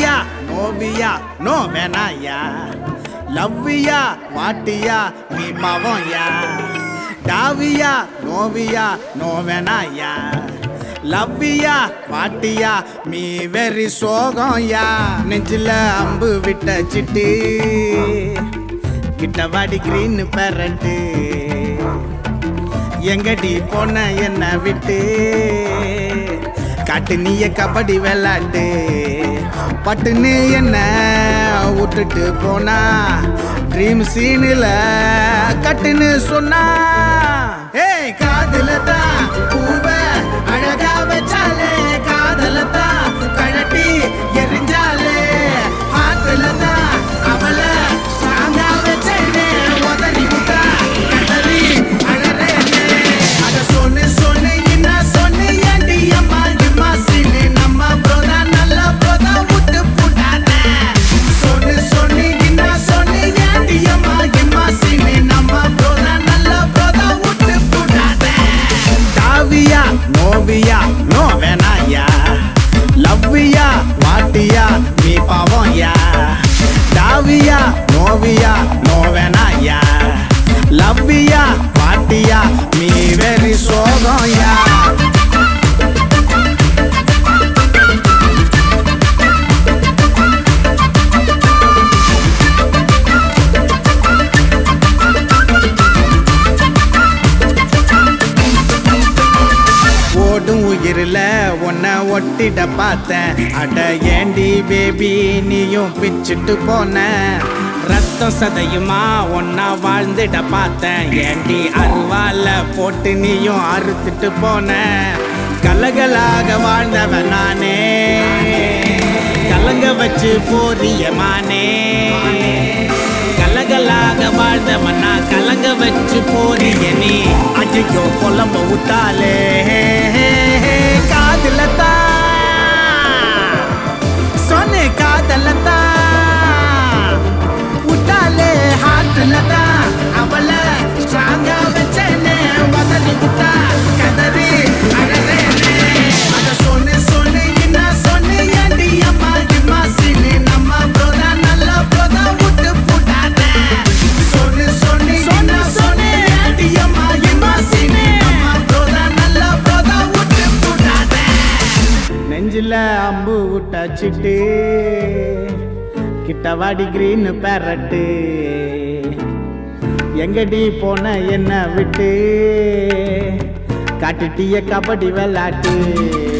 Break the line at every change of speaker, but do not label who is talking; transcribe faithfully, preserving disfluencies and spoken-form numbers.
டாவியா நோவியா no வேணாயா, லவ்வியா வாட்டியா நீ பாவம்யா. டாவியா நோவியா no வேணாயா, லவ்வியா வாட்டியா me வெறி சோகம்யா. நெஞ்சில அம்பு விட்ட சிட்டு கிட்டவாடி கிரீன் பேரட்டு, எங்கடி போன என்ன விட்டு காட்டு நீய கபடி விளாட்டு. பட்டுன்னு என்ன விட்டுட்டு போனா ட்ரீம் சீனில் கட்டுன்னு சொன்னா. ஏய் காதுல தான் பூவ அழகா வச்சாலே, காதல தான் கழட்டி எரிஞ்சாலே, ஆத்துல தான் அவளை ஸ்ட்ராங்கா வச்சேனே, உதறி விட்டா கதறி அழறேனே. அத சொன்னு சொன்னு என்ன சொன்னு ஏண்டி அம்மா இம்மா சீனு, நம்ம ப்ரோதா நல்ல ப்ரோதா விட்டு போட்டாத. சொன்னு சொன்னு என்ன சொன்னு ஏண்டி அம்மா இம்மா சீனு, நம்ம ப்ரோதா நல்ல ப்ரோதா விட்டு போட்டாத. டாவியா நோவியா நோ வேணாயா, லவ்வியா வாட்டியா நீ பாவம்யா. டாவியா நோவியா நோ வேணாயா, லவ்வியா வாட்டியா நீ வெறி சோகம்யா. ஓடும் உயிரில் உன்னை ஒட்டிட பார்த்தேன், அட ஏண்டி பேபி நீயும் பிச்சுட்டு போன. ரத்தம் சதையுமா ஒன்னா வாழ்ந்துட பார்த்தேன், ஏண்டி அருவால போட்டு நீயும் அறுத்துட்டு போன. கலகலாக வாழ்ந்தவன் நானே, கலங்க வச்சு போறியமானே. கலகலாக வாழ்ந்தவன் நான் கலங்க வச்சு போறிய நீ. ஐயோ கொல்லம்ப விட்டாலே காதல தான் சொன்ன, காதல தான் விட்டாலே ஹார்ட்ல தான் அவளை ஸ்ட்ராங்கா வச்சேனே, உதறி விட்டா கதறி அழறேனே. அத சொன்னு சொன்னு என்ன சொன்னு ஏண்டி அம்மா இம்மா சீனு, நம்ம ப்ரோதா நல்ல ப்ரோதா விட்டு போட்டாத. சொன்னு சொன்னு என்ன சொன்னு ஏண்டி அம்மா இம்மா சீனு, நம்ம ப்ரோதா நல்ல ப்ரோதா விட்டு போட்டாத. நெஞ்சில அம்பு விட்ட சிட்டு கிட்டவாடி கிரீன் பேரட்டு, எங்கடி போன என்ன விட்டு காட்டுட்டிய கபடி விளாட்டு.